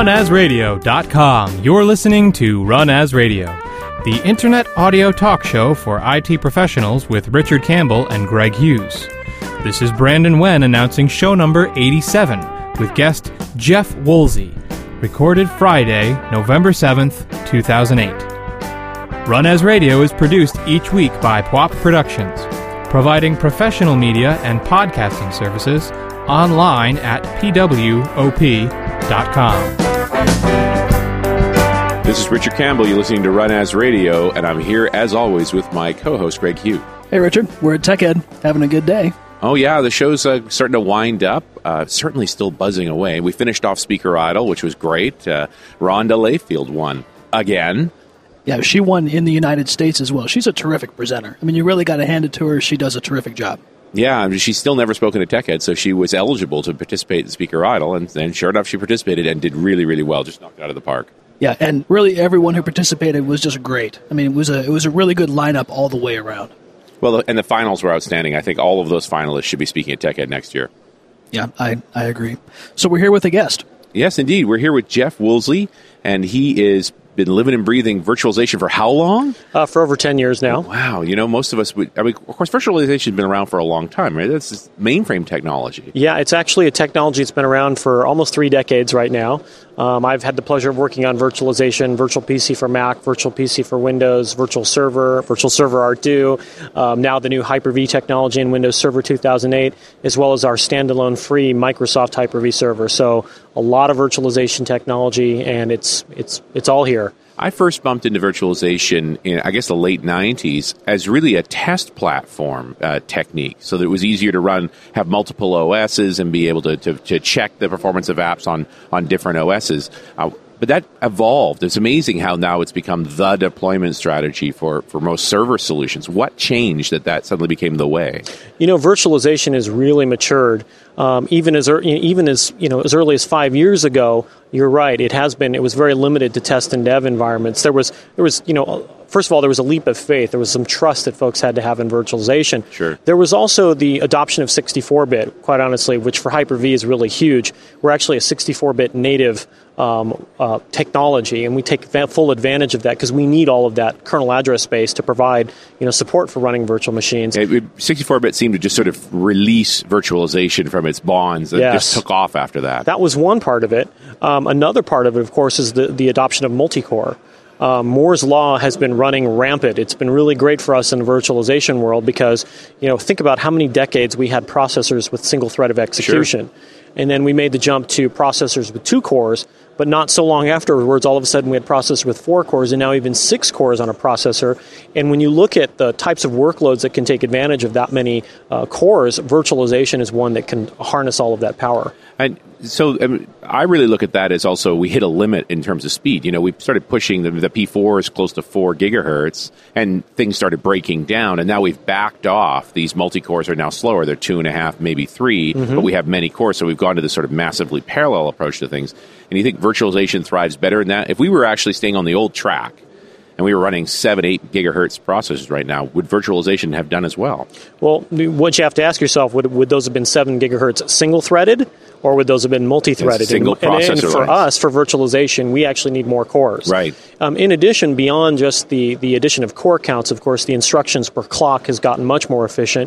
runasradio.com. You're listening to Run As Radio, the internet audio talk show for IT professionals with Richard Campbell and Greg Hughes. This is Brandon Wen announcing show number 87 with guest Jeff Woolsey, recorded Friday, November 7th, 2008. Run As Radio is produced each week by PWOP Productions, providing professional media and podcasting services online at pwop.com. This is Richard Campbell. You're listening to Run As Radio, and I'm here, as always, with my co-host, Greg Hughes. Hey, Richard. We're at TechEd, having a good day. Oh, yeah, the show's starting to wind up, certainly still buzzing away. We finished off Speaker Idol, which was great. Rhonda Layfield won again. Yeah, she won in the United States as well. She's a terrific presenter. I mean, you really got to hand it to her. She does a terrific job. Yeah, I mean, she's still never spoken at TechEd, so she was eligible to participate in Speaker Idol, and sure enough, she participated and did really, really well, just knocked it out of the park. Yeah, and really everyone who participated was just great. I mean, it was a really good lineup all the way around. Well, and the finals were outstanding. I think all of those finalists should be speaking at TechEd next year. Yeah, I agree. So we're here with a guest. Yes, indeed. We're here with Jeff Woolsey, and he is been living and breathing virtualization for how long? For over 10 years now. Wow. You know, most of us would, I mean, of course, virtualization has been around for a long time, right? That's just mainframe technology. Yeah, it's actually a technology that's been around for almost 3 decades right now. I've had the pleasure of working on virtualization, Virtual PC for Mac, Virtual PC for Windows, Virtual Server R2, now the new Hyper-V technology in Windows Server 2008, as well as our standalone free Microsoft Hyper-V server. So a lot of virtualization technology, and it's all here. I first bumped into virtualization in, I guess, the late 90s as really a test platform technique, so that it was easier to run, have multiple OSs and be able to check the performance of apps on different OSs. But that evolved. It's amazing how now it's become the deployment strategy for most server solutions. What changed that suddenly became the way? You know, virtualization has really matured. Even as early as 5 years ago, you're right. It was very limited to test and dev environments. There was first of all, there was a leap of faith. There was some trust that folks had to have in virtualization. Sure. There was also the adoption of 64-bit, quite honestly, which for Hyper-V is really huge. We're actually a 64-bit native technology, and we take full advantage of that because we need all of that kernel address space to provide support for running virtual machines. 64-bit seemed to just sort of release virtualization from its bonds and just took off after that. That was one part of it. Another part of it, of course, is the adoption of multi-core. Moore's Law has been running rampant. It's been really great for us in the virtualization world because, think about how many decades we had processors with single thread of execution. Sure. And then we made the jump to processors with 2 cores, but not so long afterwards, all of a sudden we had processors with 4 cores and now even 6 cores on a processor. And when you look at the types of workloads that can take advantage of that many cores, virtualization is one that can harness all of that power. And so I really look at that as also we hit a limit in terms of speed. We started pushing the P4s close to 4 gigahertz, and things started breaking down, and now we've backed off. These multi-cores are now slower. They're 2.5, maybe 3, but we have many cores, so we've gone to this sort of massively parallel approach to things. And you think virtualization thrives better in that? If we were actually staying on the old track, and we were running 7, 8 gigahertz processors right now, would virtualization have done as well? Well, what you have to ask yourself, would those have been 7 gigahertz single-threaded, or would those have been multi-threaded? Single processor. And for us, for virtualization, we actually need more cores. Right. In addition, beyond just the addition of core counts, of course, the instructions per clock has gotten much more efficient.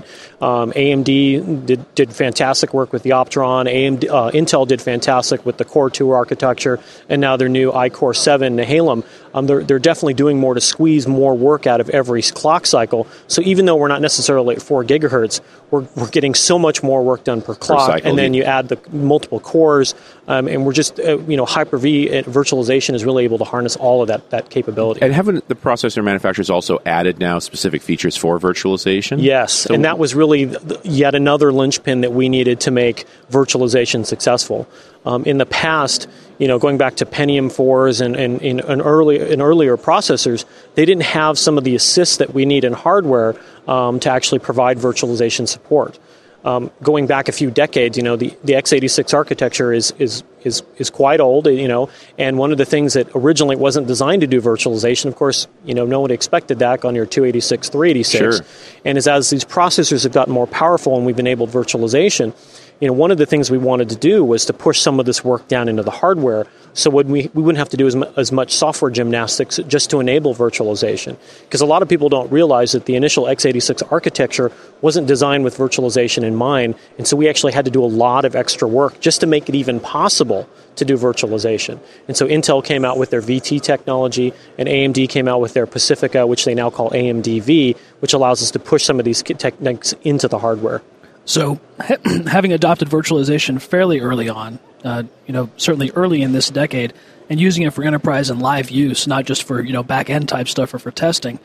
AMD did fantastic work with the Opteron. Intel did fantastic with the Core 2 architecture, and now their new iCore 7 Nehalem. They're definitely doing more to squeeze more work out of every clock cycle. So even though we're not necessarily at 4 gigahertz, we're getting so much more work done per clock, cycle, and then you add the multiple cores, and we're just, Hyper-V virtualization is really able to harness all of that capability. And haven't the processor manufacturers also added now specific features for virtualization? Yes, and that was really yet another linchpin that we needed to make virtualization successful. In the past, going back to Pentium 4s and in earlier processors, they didn't have some of the assists that we need in hardware to actually provide virtualization support. Going back a few decades, the x86 architecture is quite old, and one of the things that originally wasn't designed to do virtualization, of course, no one expected that on your 286, 386. Sure. And as these processors have gotten more powerful and we've enabled virtualization, one of the things we wanted to do was to push some of this work down into the hardware, so we wouldn't have to do as much software gymnastics just to enable virtualization. Because a lot of people don't realize that the initial x86 architecture wasn't designed with virtualization in mind, and so we actually had to do a lot of extra work just to make it even possible to do virtualization. And so Intel came out with their VT technology, and AMD came out with their Pacifica, which they now call AMD-V, which allows us to push some of these techniques into the hardware. So having adopted virtualization fairly early on, certainly early in this decade, and using it for enterprise and live use, not just for back-end type stuff or for testing,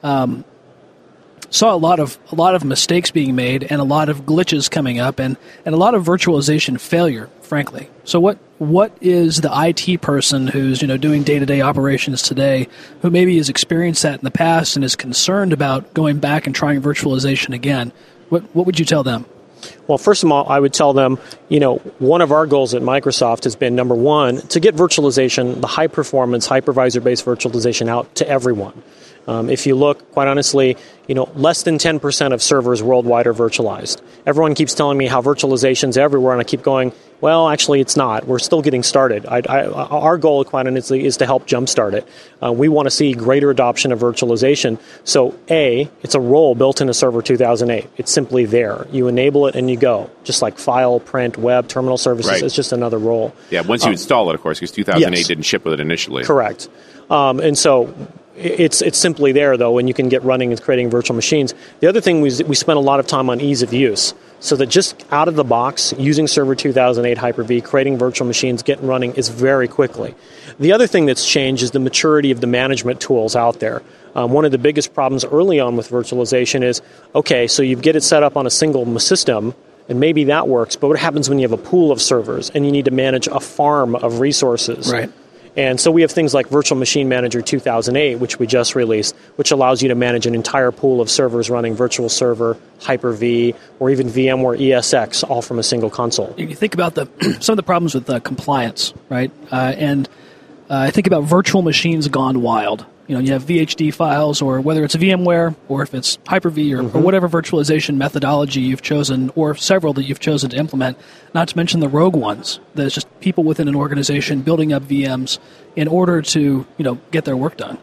saw a lot of mistakes being made and a lot of glitches coming up and a lot of virtualization failure, frankly. So what is the IT person who's doing day-to-day operations today, who maybe has experienced that in the past and is concerned about going back and trying virtualization again? What would you tell them? Well, first of all, I would tell them, one of our goals at Microsoft has been, number one, to get virtualization, the high-performance, hypervisor-based virtualization out to everyone. If you look, quite honestly, less than 10% of servers worldwide are virtualized. Everyone keeps telling me how virtualization's everywhere, and I keep going, well, actually, it's not. We're still getting started. Our goal, quite honestly, is to help jumpstart it. We want to see greater adoption of virtualization. So, it's a role built into Server 2008. It's simply there. You enable it and you go. Just like file, print, web, terminal services, right. It's just another role. Yeah, once you install it, of course, because 2008 didn't ship with it initially. Correct. And so it's simply there, though, and you can get running and creating virtual machines. The other thing, we spent a lot of time on ease of use, so that just out of the box, using Server 2008 Hyper-V, creating virtual machines, getting running is very quickly. The other thing that's changed is the maturity of the management tools out there. One of the biggest problems early on with virtualization is, so you get it set up on a single system, and maybe that works, but what happens when you have a pool of servers and you need to manage a farm of resources? Right. And so we have things like Virtual Machine Manager 2008, which we just released, which allows you to manage an entire pool of servers running Virtual Server, Hyper-V, or even VMware ESX, all from a single console. You think about some of the problems with compliance, right? And I think about virtual machines gone wild. You have VHD files, or whether it's VMware, or if it's Hyper-V, or whatever virtualization methodology you've chosen, or several that you've chosen to implement, not to mention the rogue ones. There's just people within an organization building up VMs in order to, get their work done.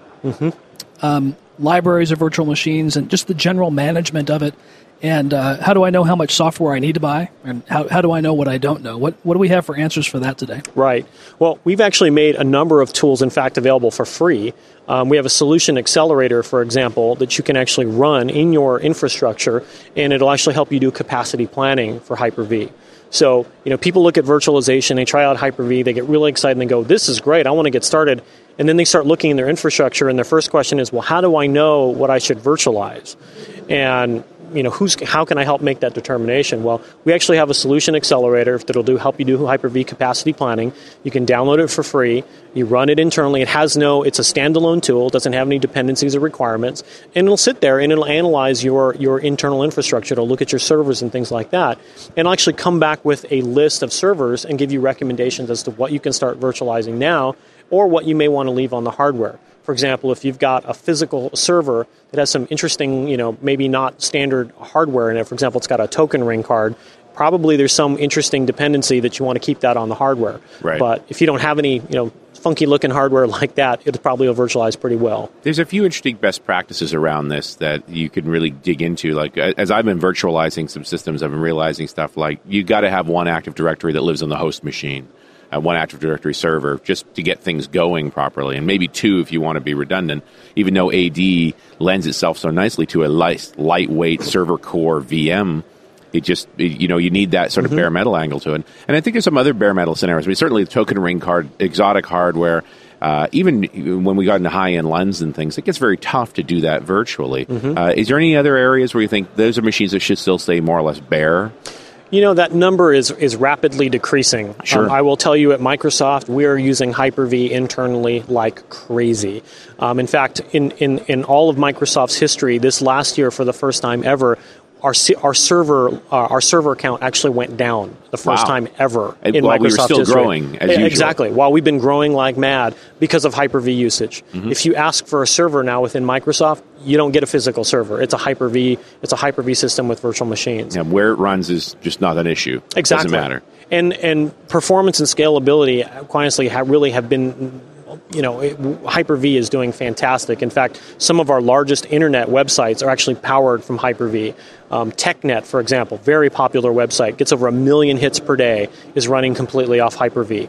Libraries of virtual machines, and just the general management of it. And how do I know how much software I need to buy? And how do I know what I don't know? What do we have for answers for that today? Right. Well, we've actually made a number of tools, in fact, available for free. We have a solution accelerator, for example, that you can actually run in your infrastructure, and it'll actually help you do capacity planning for Hyper-V. So, people look at virtualization, they try out Hyper-V, they get really excited and they go, this is great, I want to get started. And then they start looking in their infrastructure, and their first question is, well, how do I know what I should virtualize? And how can I help make that determination? Well, we actually have a solution accelerator that'll help you do Hyper-V capacity planning. You can download it for free. You run it internally. It's a standalone tool. It doesn't have any dependencies or requirements. And it'll sit there and it'll analyze your internal infrastructure. It'll look at your servers and things like that. And it'll actually come back with a list of servers and give you recommendations as to what you can start virtualizing now, or what you may want to leave on the hardware. For example, if you've got a physical server that has some interesting, maybe not standard hardware in it, for example, it's got a token ring card, probably there's some interesting dependency that you want to keep that on the hardware. Right. But if you don't have any, funky looking hardware like that, it probably will virtualize pretty well. There's a few interesting best practices around this that you can really dig into. Like, as I've been virtualizing some systems, I've been realizing stuff like you got to have one Active Directory that lives on the host machine. One Active Directory server just to get things going properly, and maybe two if you want to be redundant, even though AD lends itself so nicely to a lightweight server core VM. You need that sort of bare metal angle to it. And I think there's some other bare metal scenarios. I mean, certainly the token ring card, exotic hardware, even when we got into high-end lens and things, it gets very tough to do that virtually. Is there any other areas where you think those are machines that should still stay more or less bare? That number is rapidly decreasing. Sure. I will tell you at Microsoft, we are using Hyper-V internally like crazy. In fact, in all of Microsoft's history, this last year, for the first time ever, our server count actually went down the first time ever in while Microsoft we were still history. growing, as usual. Exactly. While we've been growing like mad because of Hyper-V usage. Mm-hmm. If you ask for a server now within Microsoft, you don't get a physical server. It's a Hyper-V. It's a Hyper-V system with virtual machines. Yeah, where it runs is just not an issue. Exactly. Doesn't matter. And performance and scalability, quite honestly, really have been, Hyper-V is doing fantastic. In fact, some of our largest internet websites are actually powered from Hyper-V. TechNet, for example, very popular website, gets over 1 million hits per day, is running completely off Hyper-V.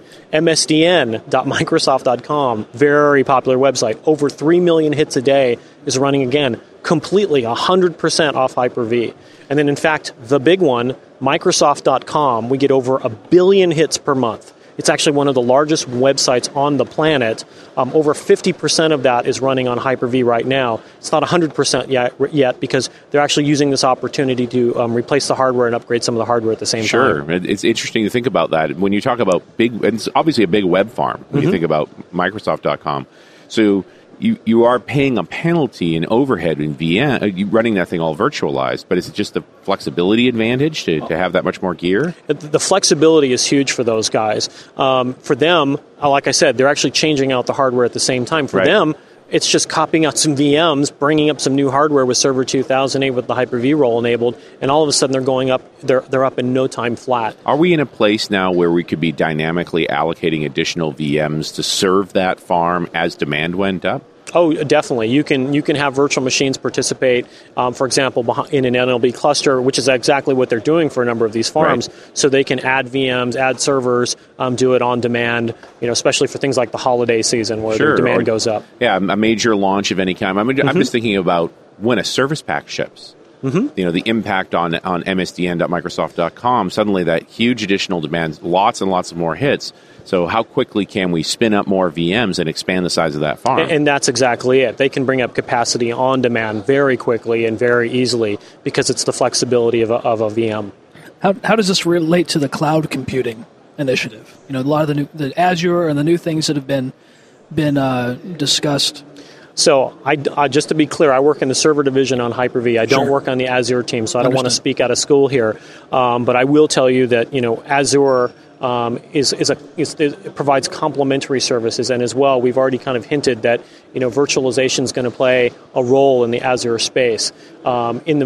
MSDN.Microsoft.com, very popular website, over 3 million hits a day, is running again completely 100% off Hyper-V. And then, in fact, the big one, Microsoft.com, we get over 1 billion hits per month. It's actually one of the largest websites on the planet. Over 50% of that is running on Hyper-V right now. It's not 100% yet because they're actually using this opportunity to replace the hardware and upgrade some of the hardware at the same time. Sure. It's interesting to think about that. When you talk about it's obviously a big web farm when you think about Microsoft.com. So you are paying a penalty in overhead in VM, running that thing all virtualized, but is it just the flexibility advantage to have that much more gear? The flexibility is huge for those guys. For them, like I said, they're actually changing out the hardware at the same time. For them, it's just copying out some VMs, bringing up some new hardware with Server 2008 with the Hyper-V role enabled, and all of a sudden they're going up. They're up in no time flat. Are we in a place now where we could be dynamically allocating additional VMs to serve that farm as demand went up? Oh, definitely. You can have virtual machines participate, for example, in an NLB cluster, which is exactly what they're doing for a number of these farms. Right. So they can add VMs, add servers, do it on demand, especially for things like the holiday season where the demand goes up. Yeah, a major launch of any kind. I'm just thinking about when a service pack ships. Mm-hmm. The impact on MSDN.Microsoft.com, suddenly that huge additional demand, lots and lots of more hits. So how quickly can we spin up more VMs and expand the size of that farm? And that's exactly it. They can bring up capacity on demand very quickly and very easily because it's the flexibility of a VM. How does this relate to the cloud computing initiative? A lot of the Azure and the new things that have been discussed. So, I just to be clear, I work in the server division on Hyper-V. I don't work on the Azure team, so I don't want to speak out of school here. But I will tell you that Azure it provides complementary services, and as well, we've already kind of hinted that virtualization is going to play a role in the Azure space in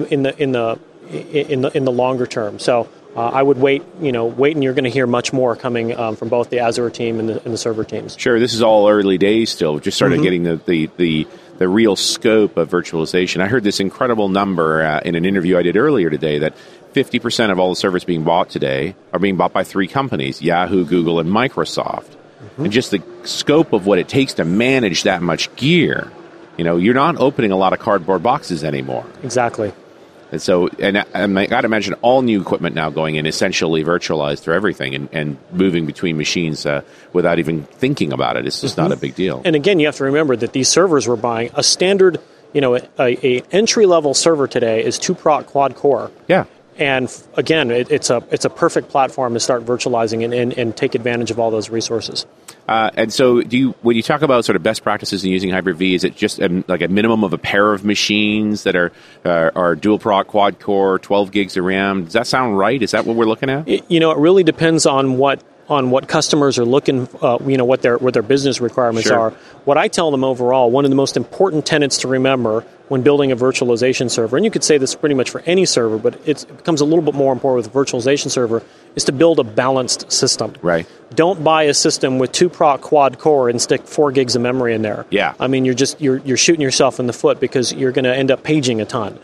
the longer term. So. I would wait, and you're going to hear much more coming from both the Azure team and the server teams. Sure, this is all early days still. We're just started getting the real scope of virtualization. I heard this incredible number in an interview I did earlier today that 50% of all the servers being bought today are being bought by 3 companies, Yahoo, Google, and Microsoft. And just the scope of what it takes to manage that much gear, you're not opening a lot of cardboard boxes anymore. Exactly. And so, and I got to imagine all new equipment now going in essentially virtualized through everything and moving between machines without even thinking about it. It's just not a big deal. And again, you have to remember that these servers we're buying, a standard, a entry-level server today is 2-proc quad-core. Yeah. And again, it's a perfect platform to start virtualizing and take advantage of all those resources. And so, when you talk about sort of best practices in using Hyper-V, is it just like a minimum of a pair of machines that are dual-proc, quad-core, 12 gigs of RAM? Does that sound right? Is that what we're looking at? It really depends on what customers are looking, what their business requirements are. What I tell them overall, one of the most important tenets to remember when building a virtualization server, and you could say this pretty much for any server, but it becomes a little bit more important with a virtualization server, is to build a balanced system. Right. Don't buy a system with 2-proc quad core and stick 4 gigs of memory in there. Yeah. I mean, you're shooting yourself in the foot because you're going to end up paging a ton.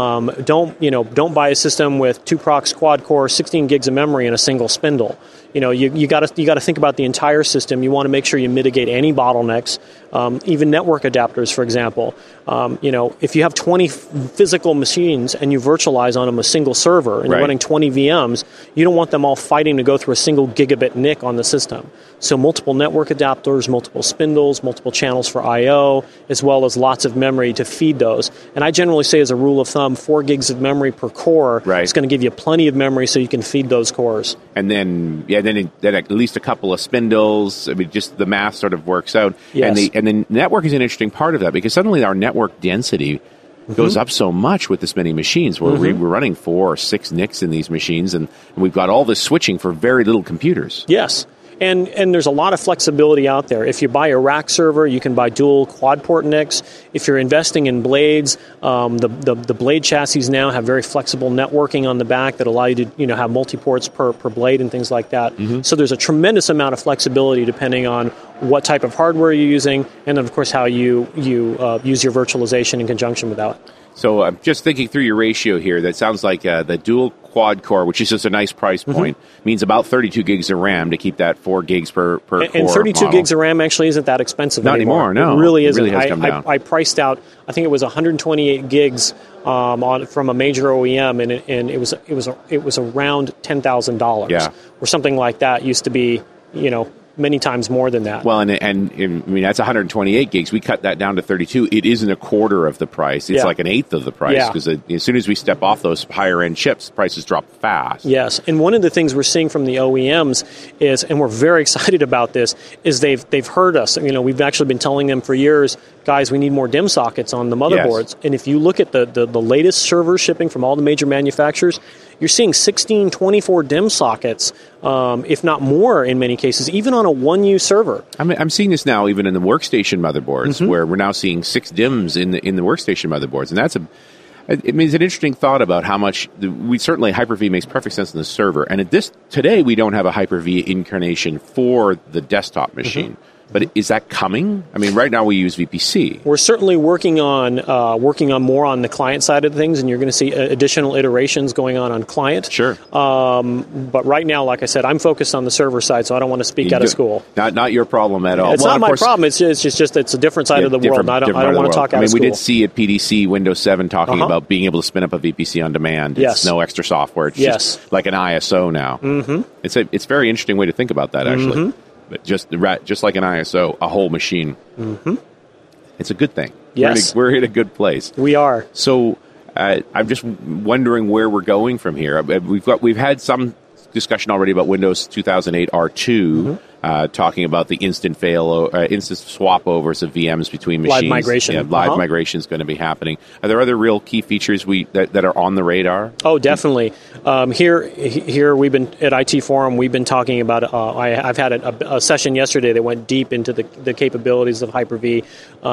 Don't buy a system with 2-procs quad core, 16 gigs of memory, and a single spindle. You got to think about the entire system. You want to make sure you mitigate any bottlenecks, even network adapters, for example. If you have 20 physical machines and you virtualize on them a single server and you're running 20 VMs, you don't want them all fighting to go through a single gigabit NIC on the system. So multiple network adapters, multiple spindles, multiple channels for I/O, as well as lots of memory to feed those. And I generally say, as a rule of thumb, 4 gigs of memory per core is going to give you plenty of memory so you can feed those cores. And then at least a couple of spindles. I mean, just the math sort of works out. Yes. And the network is an interesting part of that because suddenly our network density goes up so much with this many machines. We're running 4 or 6 NICs in these machines, and we've got all this switching for very little computers. Yes. And there's a lot of flexibility out there. If you buy a rack server, you can buy dual quad-port NICs. If you're investing in blades, the blade chassis now have very flexible networking on the back that allow you to have multi-ports per blade and things like that. So there's a tremendous amount of flexibility depending on what type of hardware you're using, and of course how you use your virtualization in conjunction with that. So I'm just thinking through your ratio here. That sounds like the dual quad core, which is just a nice price point, means about 32 gigs of RAM to keep that 4 gigs per core. And 32 gigs of RAM actually isn't that expensive anymore. No. It really isn't. It really has come down. I priced out, I think it was 128 gigs from a major OEM, and it was around $10,000. Yeah. Or something like that used to be, many times more than that. Well, and I mean, that's 128 gigs. We cut that down to 32. It isn't a quarter of the price. It's like an eighth of the price, because as soon as we step off those higher-end chips, prices drop fast. Yes, and one of the things we're seeing from the OEMs is, and we're very excited about this, is they've heard us. We've actually been telling them for years, guys, we need more DIMM sockets on the motherboards. Yes. And if you look at the latest servers shipping from all the major manufacturers, you're seeing 16, 24 DIMM sockets, if not more in many cases, even on a 1U server. I'm seeing this now even in the workstation motherboards, where we're now seeing 6 DIMMs in the workstation motherboards. And that's it's an interesting thought about how much certainly Hyper-V makes perfect sense in the server. And today we don't have a Hyper-V incarnation for the desktop machine. But is that coming? I mean, right now we use VPC. We're certainly working on more on the client side of things, and you're going to see additional iterations going on client. Sure. But right now, like I said, I'm focused on the server side, so I don't want to speak out of school. Not your problem at all. It's not my problem. It's just it's a different side of the world. I don't want to talk out of school. We did see at PDC Windows 7 talking about being able to spin up a VPC on demand. It's no extra software. It's just like an ISO now. It's a very interesting way to think about that, actually. But just like an ISO, a whole machine. It's a good thing. Yes. We're in a good place. We are. So I'm just wondering where we're going from here. We've had some discussion already about Windows 2008 R2, talking about the instant swap overs of VMs between machines. Live migration. Yeah, live migration is going to be happening. Are there other real key features that are on the radar? Oh, definitely. Here we've been at IT Forum. We've been talking about. I've had a session yesterday that went deep into the capabilities of Hyper-V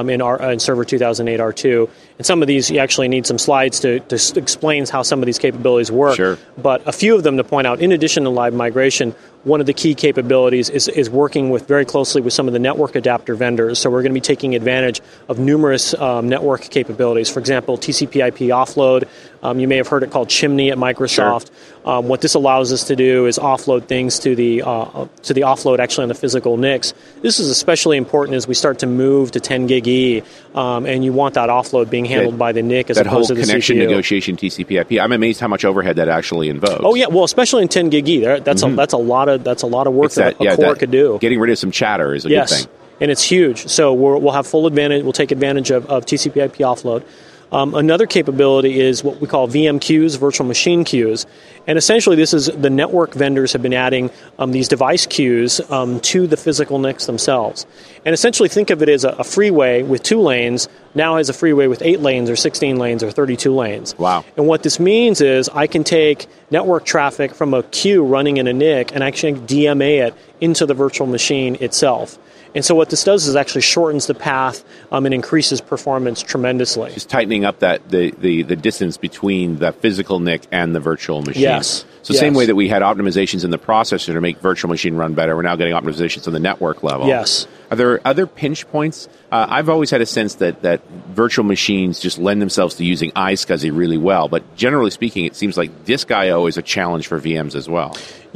in Server 2008 R2. And some of these, you actually need some slides to explain how some of these capabilities work. Sure. But a few of them to point out. In addition to live migration, one of the key capabilities is working very closely with some of the network adapter vendors. So we're going to be taking advantage of numerous network capabilities. For example, TCP/IP offload. You may have heard it called Chimney at Microsoft. Sure. What this allows us to do is offload things to the offload actually on the physical NICs. This is especially important as we start to move to 10 gig E, and you want that offload being handled by the NIC as opposed to the CPU. That whole connection negotiation TCP/IP. I'm amazed how much overhead that actually invokes. Oh yeah, well, especially in 10 gig E, that's a lot of work that a core could do. Getting rid of some chatter is a good thing. And it's huge. So we'll have full advantage. We'll take advantage of TCP/IP offload. Another capability is what we call VM queues, virtual machine queues. And essentially this is the network vendors have been adding these device queues to the physical NICs themselves. And essentially think of it as a freeway with 2 lanes, now has a freeway with 8 lanes or 16 lanes or 32 lanes. Wow. And what this means is I can take network traffic from a queue running in a NIC and actually DMA it into the virtual machine itself. And so what this does is actually shortens the path and increases performance tremendously. Just tightening up the distance between the physical NIC and the virtual machine. Yes. So same way that we had optimizations in the processor to make virtual machine run better, we're now getting optimizations on the network level. Yes. Are there other pinch points? I've always had a sense that virtual machines just lend themselves to using iSCSI really well, but generally speaking, it seems like disk I/O is a challenge for VMs as well.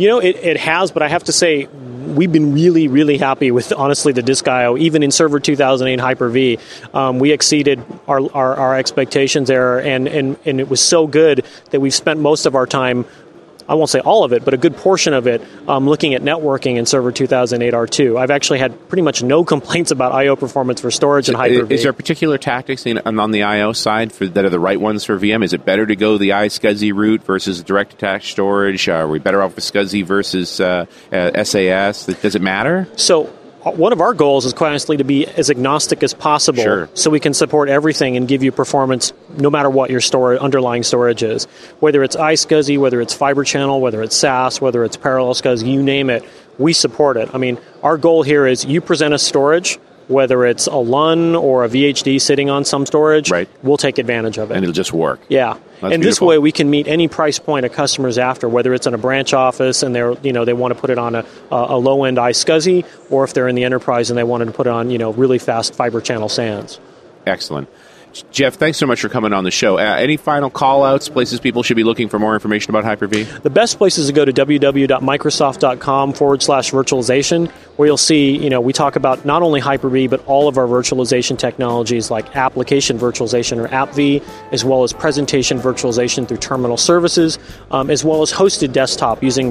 It has, but I have to say, we've been really, really happy with, honestly, the disk I/O. Even in Server 2008 Hyper-V, we exceeded our expectations there, and it was so good that we've spent most of our time, I won't say all of it, but a good portion of it, looking at networking in Server 2008 R2. I've actually had pretty much no complaints about I/O performance for storage and Hyper-V. Is there particular tactics on the I/O side that are the right ones for VM? Is it better to go the iSCSI route versus direct attached storage? Are we better off with SCSI versus SAS? Does it matter? So one of our goals is quite honestly to be as agnostic as possible, Sure. so we can support everything and give you performance no matter what your underlying storage is. Whether it's iSCSI, whether it's Fiber Channel, whether it's SAS, whether it's Parallel SCSI, you name it, we support it. I mean, our goal here is you present us storage, whether it's a LUN or a VHD sitting on some storage, Right. We'll take advantage of it. And it'll just work. Yeah. That's and this beautiful. way we can meet any price point a customer's after, whether it's in a branch office and they want to put it on a low-end iSCSI, or if they're in the enterprise and they wanted to put it on, really fast fiber channel SANs. Excellent. Jeff, thanks so much for coming on the show. Any final call-outs, places people should be looking for more information about Hyper-V? The best place is to go to www.microsoft.com/virtualization, where you'll see, we talk about not only Hyper-V, but all of our virtualization technologies like application virtualization or AppV, as well as presentation virtualization through terminal services, as well as hosted desktop using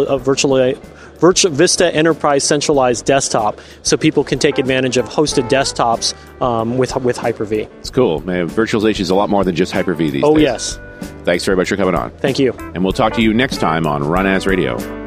Vista Enterprise Centralized Desktop, so people can take advantage of hosted desktops with Hyper-V. It's cool. Man, virtualization is a lot more than just Hyper-V these days. Oh, yes. Thanks very much for coming on. Thank you. And we'll talk to you next time on Run As Radio.